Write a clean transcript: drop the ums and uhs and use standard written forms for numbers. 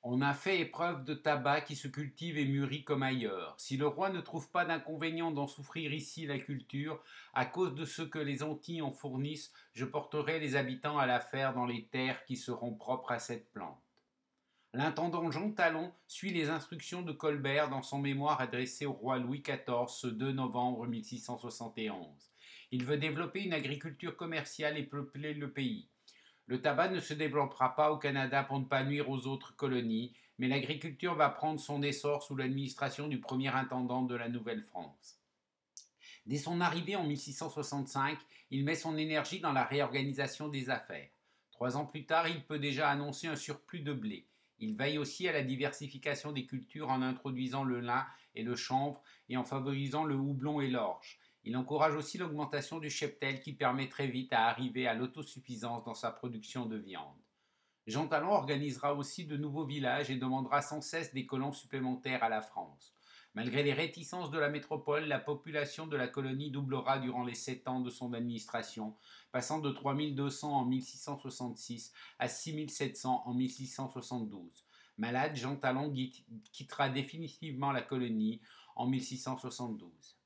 On a fait épreuve de tabac qui se cultive et mûrit comme ailleurs. Si le roi ne trouve pas d'inconvénient d'en souffrir ici la culture, à cause de ce que les Antilles en fournissent, je porterai les habitants à la faire dans les terres qui seront propres à cette plante. L'intendant Jean Talon suit les instructions de Colbert dans son mémoire adressé au roi Louis XIV ce 2 novembre 1671. Il veut développer une agriculture commerciale et peupler le pays. Le tabac ne se développera pas au Canada pour ne pas nuire aux autres colonies, mais l'agriculture va prendre son essor sous l'administration du premier intendant de la Nouvelle-France. Dès son arrivée en 1665, il met son énergie dans la réorganisation des affaires. 3 ans plus tard, il peut déjà annoncer un surplus de blé. Il veille aussi à la diversification des cultures en introduisant le lin et le chanvre et en favorisant le houblon et l'orge. Il encourage aussi l'augmentation du cheptel qui permet très vite à arriver à l'autosuffisance dans sa production de viande. Jean Talon organisera aussi de nouveaux villages et demandera sans cesse des colons supplémentaires à la France. Malgré les réticences de la métropole, la population de la colonie doublera durant les 7 ans de son administration, passant de 3200 en 1666 à 6700 en 1672. Malade, Jean Talon quittera définitivement la colonie en 1672.